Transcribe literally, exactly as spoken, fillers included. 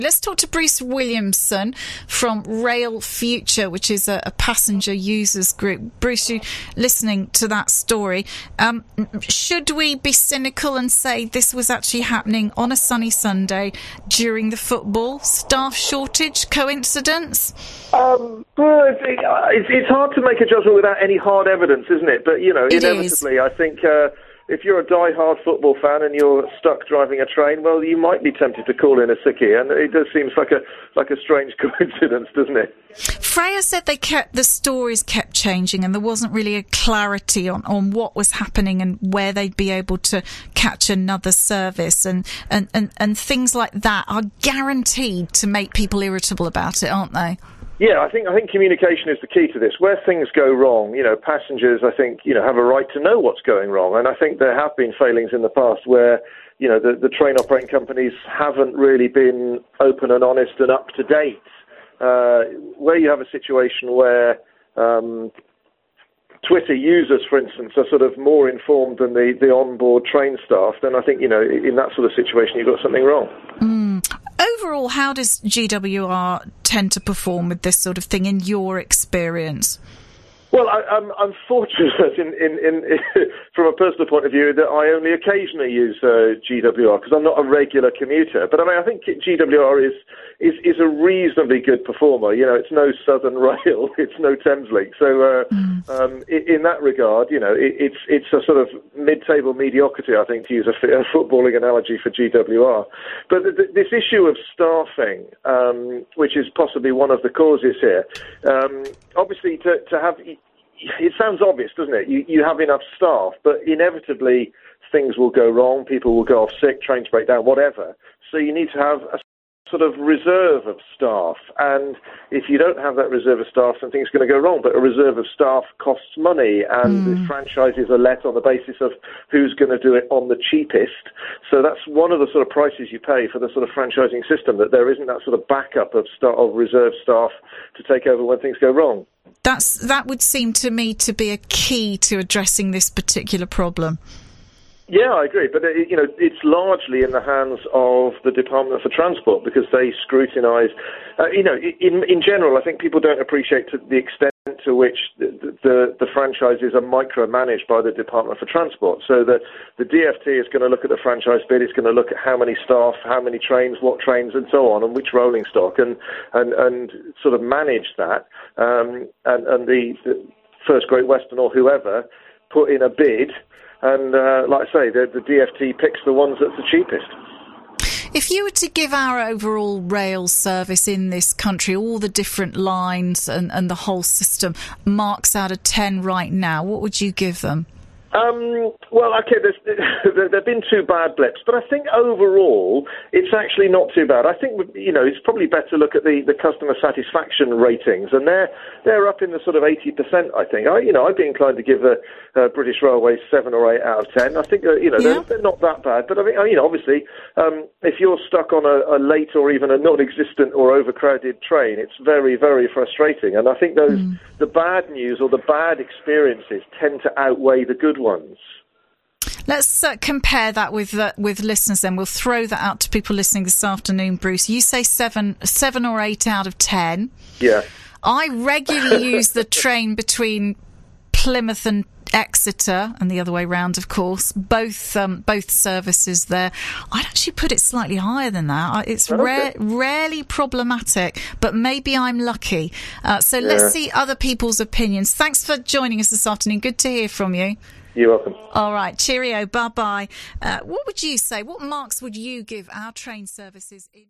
Let's talk to Bruce Williamson from Rail Future, which is a, a passenger users group. Bruce, you listening to that story. Um, should we be cynical and say this was actually happening on a sunny Sunday during the football? Staff shortage, coincidence? Um, well, it's, it's, it's hard to make a judgment without any hard evidence, isn't it? But, you know, It inevitably, is. I think... Uh, If you're a die-hard football fan and you're stuck driving a train, well, you might be tempted to call in a sickie, and it does seem like a like a strange coincidence, doesn't it? Freya said they kept the stories kept changing, and there wasn't really a clarity on, on what was happening and where they'd be able to catch another service, and, and, and, and things like that are guaranteed to make people irritable about it, aren't they? Yeah, I think I think communication is the key to this. Where things go wrong, you know, passengers, I think, you know, have a right to know what's going wrong. And I think there have been failings in the past where, you know, the, the train operating companies haven't really been open and honest and up to date. Uh, where you have a situation where um, Twitter users, for instance, are sort of more informed than the, the onboard train staff, then I think, you know, in that sort of situation, you've got something wrong. Mm. Overall, how does G W R tend to perform with this sort of thing in your experience? Well, I, I'm, I'm fortunate in, in, in, from a personal point of view that I only occasionally use uh, G W R because I'm not a regular commuter. But I mean, I think G W R is, is is a reasonably good performer. You know, it's no Southern Rail, it's no Thameslink. So uh, mm. um, in, in that regard, you know, it, it's it's a sort of mid-table mediocrity, I think, to use a, a footballing analogy for G W R. But th- th- this issue of staffing, um, which is possibly one of the causes here, um, obviously to, to have... It sounds obvious, doesn't it? You, you have enough staff, but inevitably things will go wrong, people will go off sick, trains break down, whatever. So you need to have a sort of reserve of staff. And if you don't have that reserve of staff, something's going to go wrong. But a reserve of staff costs money, and mm. the franchises are let on the basis of who's going to do it on the cheapest. So that's one of the sort of prices you pay for the sort of franchising system, that there isn't that sort of backup of, sta- of reserve staff to take over when things go wrong. That's that would seem to me to be a key to addressing this particular problem. Yeah, I agree. But, it, you know, it's largely in the hands of the Department for Transport because they scrutinise. Uh, you know, in in general, I think people don't appreciate to the extent to which the, the, the franchises are micromanaged by the Department for Transport. So the, the D F T is going to look at the franchise bid, it's going to look at how many staff, how many trains, what trains, and so on, and which rolling stock, and, and, and sort of manage that. Um, and, and the, the First Great Western or whoever put in a bid, and uh, like I say, the, the D F T picks the ones that's the cheapest. If you were to give our overall rail service in this country, all the different lines and, and the whole system, marks out of ten right now, what would you give them? Um, well, okay, there's, there have been two bad blips, but I think overall it's actually not too bad. I think, you know, it's probably better to look at the, the customer satisfaction ratings, and they're they're up in the sort of eighty percent, I think. I, you know, I'd be inclined to give the uh, British Railways seven or eight out of ten. I think, uh, you know, yeah. they're, they're not that bad. But, I mean, you know, obviously, um, if you're stuck on a, a late or even a non-existent or overcrowded train, it's very, very frustrating. And I think those mm. the bad news or the bad experiences tend to outweigh the good ones. Let's uh, compare that with uh, with listeners then. We'll throw that out to people listening this afternoon, Bruce. You say seven, seven or eight out of ten. Yeah. I regularly use the train between Plymouth and Exeter, and the other way round, of course. Both um, both services there. I'd actually put it slightly higher than that. It's okay. rare, rarely problematic, but maybe I'm lucky. Uh, so yeah. Let's see other people's opinions. Thanks for joining us this afternoon. Good to hear from you. You're welcome. All right, cheerio, bye-bye. Uh, what would you say? What marks would you give our train services in